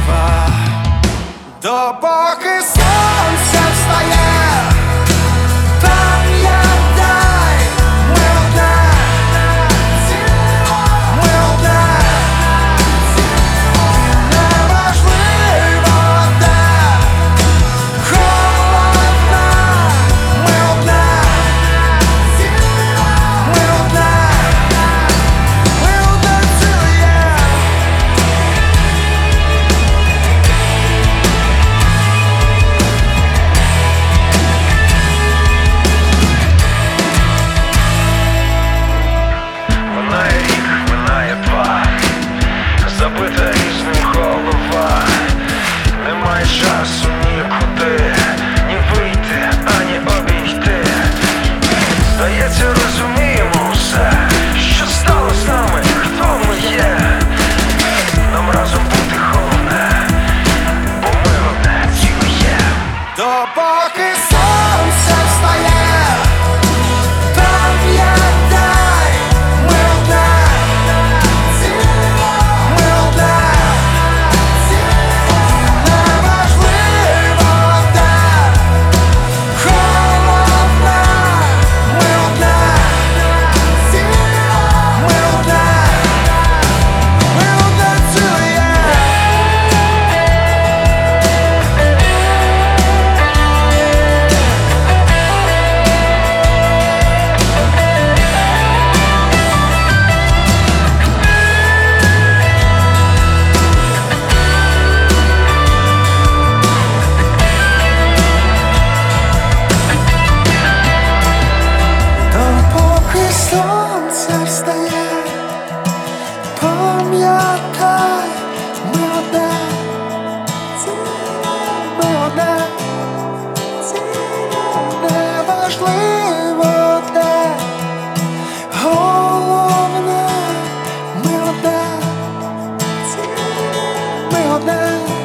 два. Допоки сонце встає, пам'ятай, ми одне, ми одне. Неважливо де, холодна, ми одне, ми одне, ми одне ціле. Минає рік, минає два, забита різним голова. Немає часу нікуди, ні вийти, ані обійти. Здається, розуміємо все, що стало з нами, хто ми є. Нам разом бути головне, бо ми одне ціле є. Допоки сонце встає, пам'ятай, ми одне, ми одне. Неважливо де, холодна, ми одне, ми одне, ми одне ціле. Допоки сонце встає, пам'ятай, ми одне, ми одне. Неважливо де, головне, ми одне, ми одне.